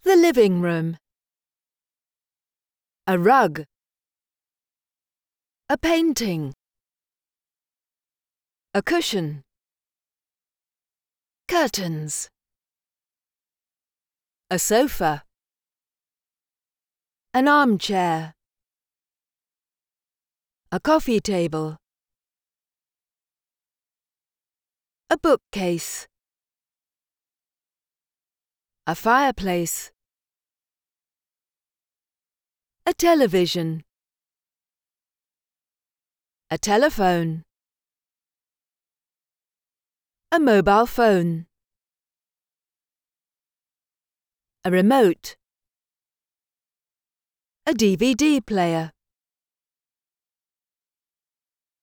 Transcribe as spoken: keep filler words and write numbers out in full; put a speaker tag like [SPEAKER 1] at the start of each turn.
[SPEAKER 1] The living room. A rug. A painting. A cushion. Curtains. A sofa. An armchair. A coffee table. A bookcase. A fireplace. A television. A telephone. A mobile phone. A remote. A D V D player.